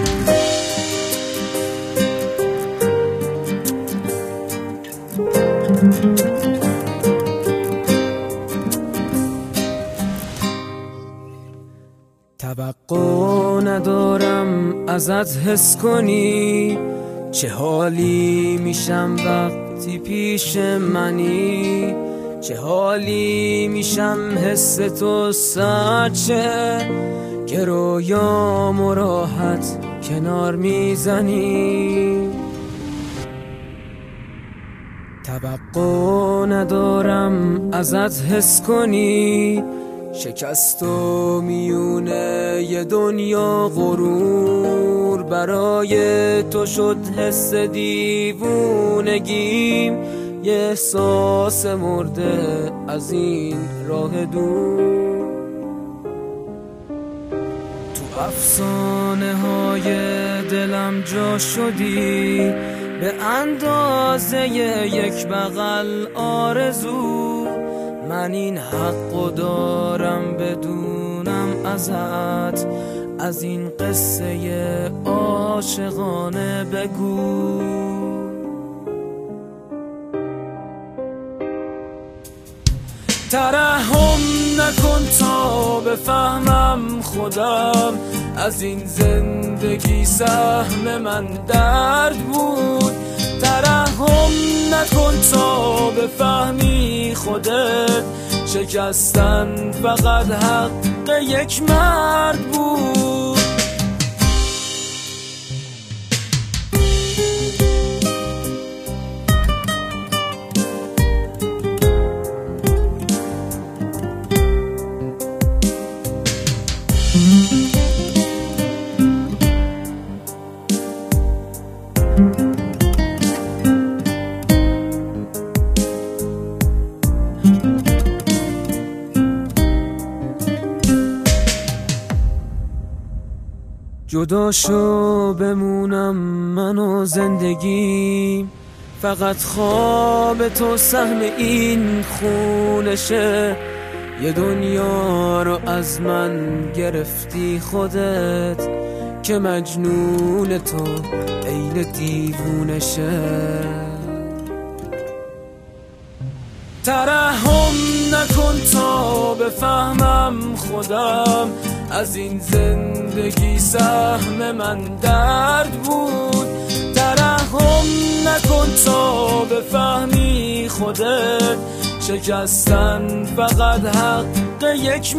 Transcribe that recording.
توقع ندارم ازت حس کنی چه حالی میشم وقتی پیش منی، چه حالی میشم حس تو سرچه که رویام راحت کنار میزنی. توقع ندارم ازت حس کنی شکست و میونه ی دنیا غرور، برای تو شد حس دیوونگیم یه احساس مرده از این راه دور. تو افسانه های دلم جا شدی به اندازه یک بغل آرزو، من این حقو دارم بدونم ازت، از این قصه عاشقانه بگو. ترحم نکن تا بفهمم خودم، از این زندگی سهم من درد بود. ترحم نکن تا بفهمی خودت شکستن فقط حق یک مرد بود. جدا شو بمونم من و زندگی، فقط خواب تو سهم این خونشه. یه دنیا رو از من گرفتی خودت که مجنون تو عین دیوونشه. ترحم نکن تا بفهمم خودم، از این زندگی سهم من درد بود. ترحم نکن تا بفهمی خودت شکستن فقط حق یک